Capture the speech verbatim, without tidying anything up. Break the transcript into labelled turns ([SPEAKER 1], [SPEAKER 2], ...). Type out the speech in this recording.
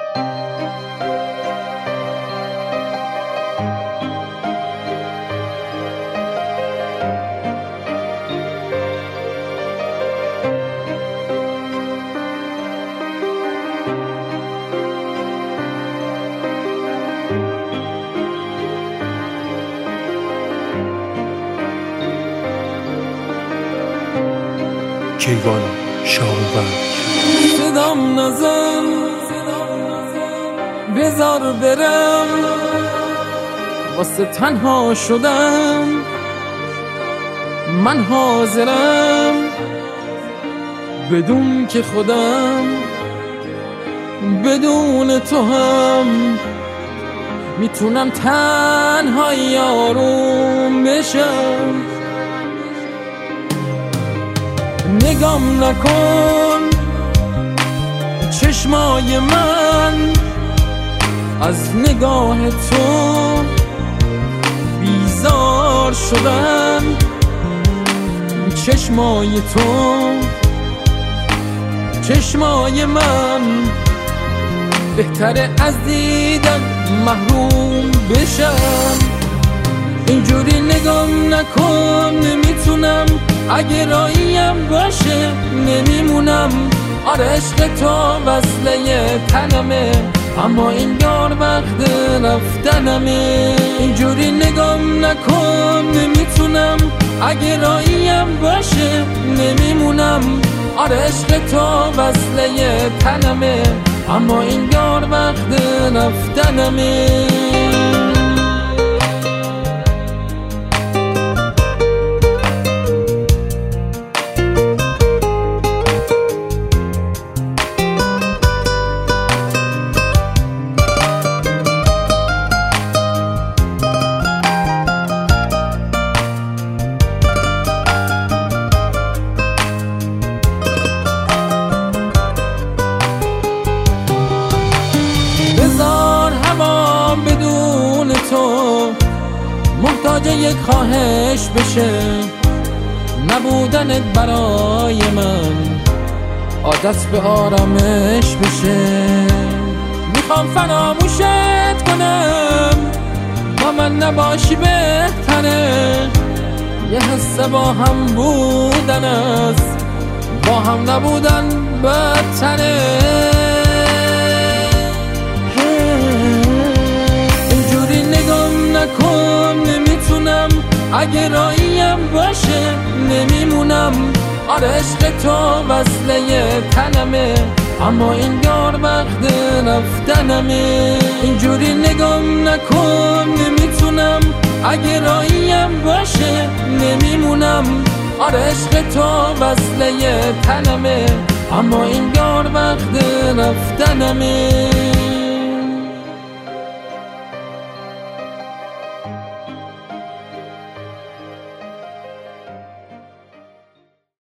[SPEAKER 1] کیوان شاهور
[SPEAKER 2] صدام نزن بذار برم واسه تنها شدم من حاضرم بدون که خودم بدون تو هم میتونم تنها یاروم بشم نگام نکن چشمای من از نگاه تو بیزار شدن چشمای تو چشمای من بهتره از دیدن محروم بشم اینجوری نگام نکن نمیتونم اگه راهیم باشه نمیمونم آره عشق تو وصله تنمه اما این یار وقت رفتنمه اینجوری نگام نکن نمیتونم اگه راهیم باشه نمیمونم آره عشق تو وصله تنمه اما این یار وقت رفتنمه بدون تو محتاج یک خواهش بشه نبودنت برای من عادت به آرامش بشه میخوام فراموشت کنم با من نباشی بهتره یه حس با هم بودن است با هم نبودن بدتره نکن نمیتونم اگه راهیم باشه نمیمونم آره عشق تو وصله تنمه اما این یار وقت رفتنمه اینجوری نگام نکن نمیتونم اگه راهیم باشه نمیمونم آره عشق تو وصله تنمه اما این یار وقت رفتنمه